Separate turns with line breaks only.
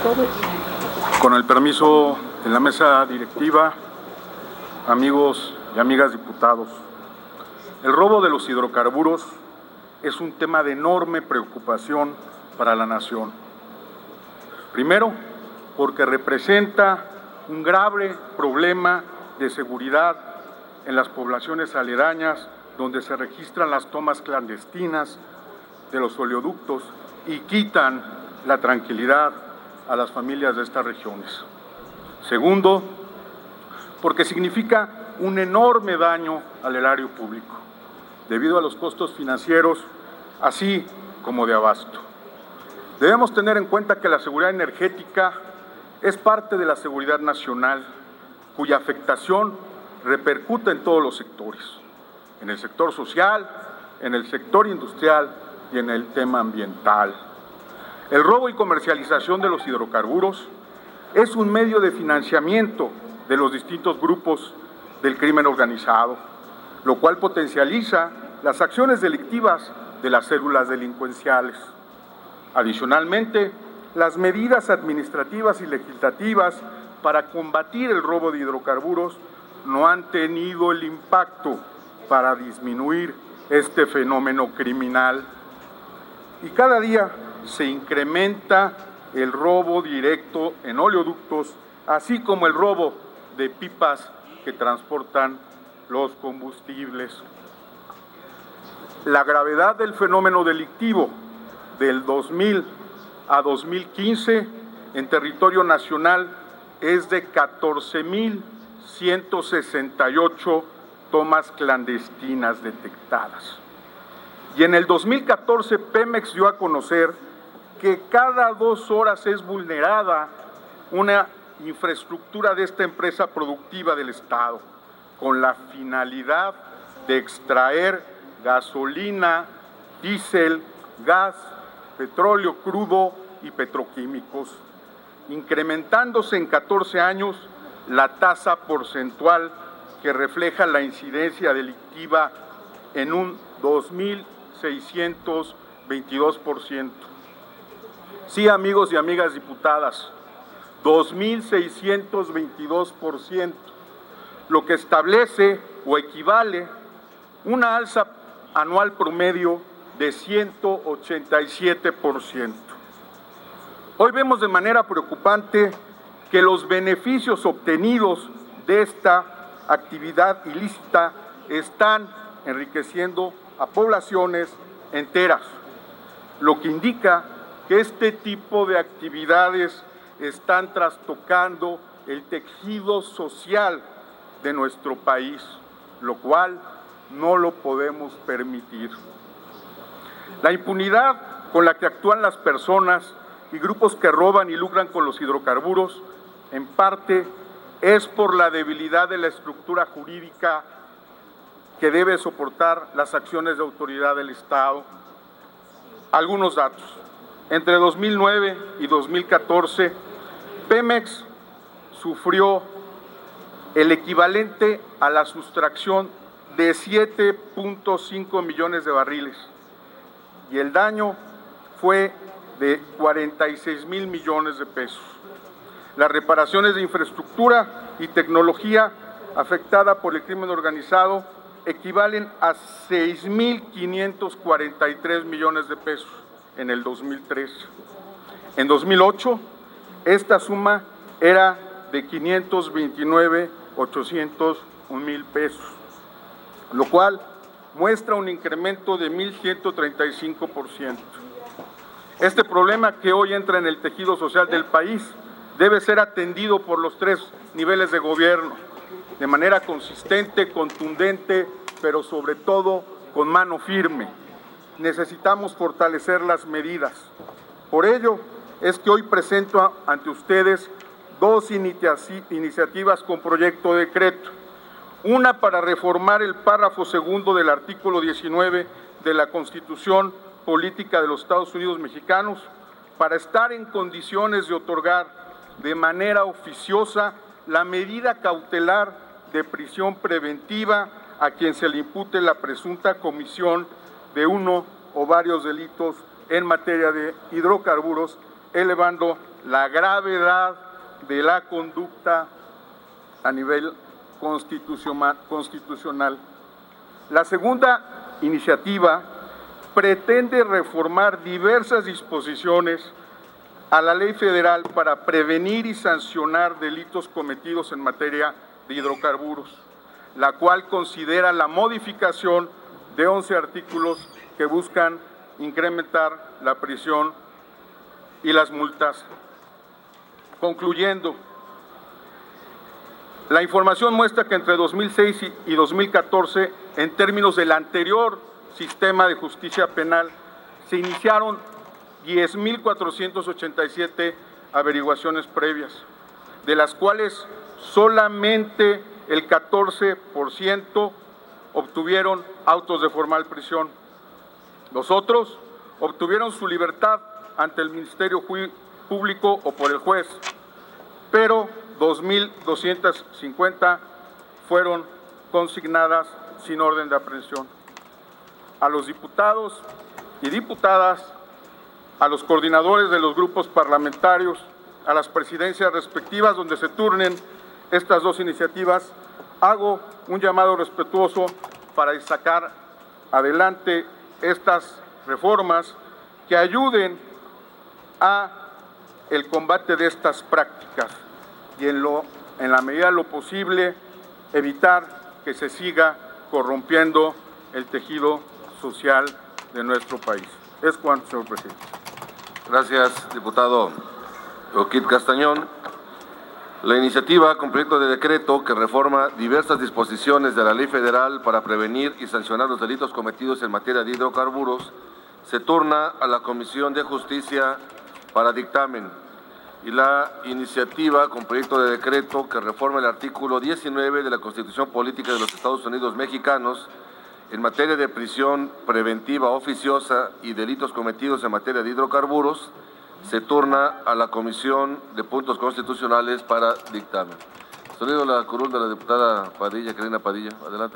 Con el permiso de la mesa directiva, amigos y amigas diputados, el robo de los hidrocarburos es un tema de enorme preocupación para la nación. Primero, porque representa un grave problema de seguridad en las poblaciones aledañas donde se registran las tomas clandestinas de los oleoductos y quitan la tranquilidad a las familias de estas regiones. Segundo, porque significa un enorme daño al erario público, debido a los costos financieros, así como de abasto. Debemos tener en cuenta que la seguridad energética es parte de la seguridad nacional, cuya afectación repercute en todos los sectores, en el sector social, en el sector industrial y en el tema ambiental. El robo y comercialización de los hidrocarburos es un medio de financiamiento de los distintos grupos del crimen organizado, lo cual potencializa las acciones delictivas de las células delincuenciales. Adicionalmente, las medidas administrativas y legislativas para combatir el robo de hidrocarburos no han tenido el impacto para disminuir este fenómeno criminal. Y cada día se incrementa el robo directo en oleoductos, así como el robo de pipas que transportan los combustibles. La gravedad del fenómeno delictivo del 2000 a 2015 en territorio nacional es de 14,168 tomas clandestinas detectadas. Y en el 2014 Pemex dio a conocer que cada 2 horas es vulnerada una infraestructura de esta empresa productiva del Estado, con la finalidad de extraer gasolina, diésel, gas, petróleo crudo y petroquímicos, incrementándose en 14 años la tasa porcentual que refleja la incidencia delictiva en un 2,622%. Sí, amigos y amigas diputadas, 2,622%, lo que establece o equivale una alza anual promedio de 187%. Hoy vemos de manera preocupante que los beneficios obtenidos de esta actividad ilícita están enriqueciendo a poblaciones enteras, lo que indica que este tipo de actividades están trastocando el tejido social de nuestro país, lo cual no lo podemos permitir. La impunidad con la que actúan las personas y grupos que roban y lucran con los hidrocarburos, en parte, es por la debilidad de la estructura jurídica que debe soportar las acciones de autoridad del Estado. Algunos datos. Entre 2009 y 2014, Pemex sufrió el equivalente a la sustracción de 7.5 millones de barriles y el daño fue de 46,000 millones de pesos. Las reparaciones de infraestructura y tecnología afectada por el crimen organizado equivalen a 6,543 millones de pesos en el 2003. En 2008, esta suma era de 529,801,000 pesos, lo cual muestra un incremento de 1,135%. Este problema que hoy entra en el tejido social del país debe ser atendido por los 3 niveles de gobierno, de manera consistente, contundente, pero sobre todo con mano firme. Necesitamos fortalecer las medidas. Por ello es que hoy presento ante ustedes 2 iniciativas con proyecto de decreto. Una para reformar el párrafo segundo del artículo 19 de la Constitución Política de los Estados Unidos Mexicanos, para estar en condiciones de otorgar de manera oficiosa la medida cautelar de prisión preventiva a quien se le impute la presunta comisión de uno o varios delitos en materia de hidrocarburos, elevando la gravedad de la conducta a nivel constitucional. La segunda iniciativa pretende reformar diversas disposiciones a la ley federal para prevenir y sancionar delitos cometidos en materia de hidrocarburos, la cual considera la modificación de 11 artículos que buscan incrementar la prisión y las multas. Concluyendo, la información muestra que entre 2006 y 2014, en términos del anterior sistema de justicia penal, se iniciaron 10.487 averiguaciones previas, de las cuales solamente el 14% obtuvieron autos de formal prisión. Los otros obtuvieron su libertad ante el Ministerio Público o por el juez, pero 2.250 fueron consignadas sin orden de aprehensión. A los diputados y diputadas, a los coordinadores de los grupos parlamentarios, a las presidencias respectivas donde se turnen estas dos iniciativas, hago un llamado respetuoso para sacar adelante estas reformas que ayuden a el combate de estas prácticas y en la medida de lo posible evitar que se siga corrompiendo el tejido social de nuestro país. Es cuanto, señor presidente.
Gracias, diputado Oquit Castañón. La iniciativa con proyecto de decreto que reforma diversas disposiciones de la Ley Federal para prevenir y sancionar los delitos cometidos en materia de hidrocarburos se turna a la Comisión de Justicia para dictamen. Y la iniciativa con proyecto de decreto que reforma el artículo 19 de la Constitución Política de los Estados Unidos Mexicanos en materia de prisión preventiva oficiosa y delitos cometidos en materia de hidrocarburos se turna a la Comisión de Puntos Constitucionales para dictamen. Sonido la curul de la diputada Padilla, Karina Padilla. Adelante.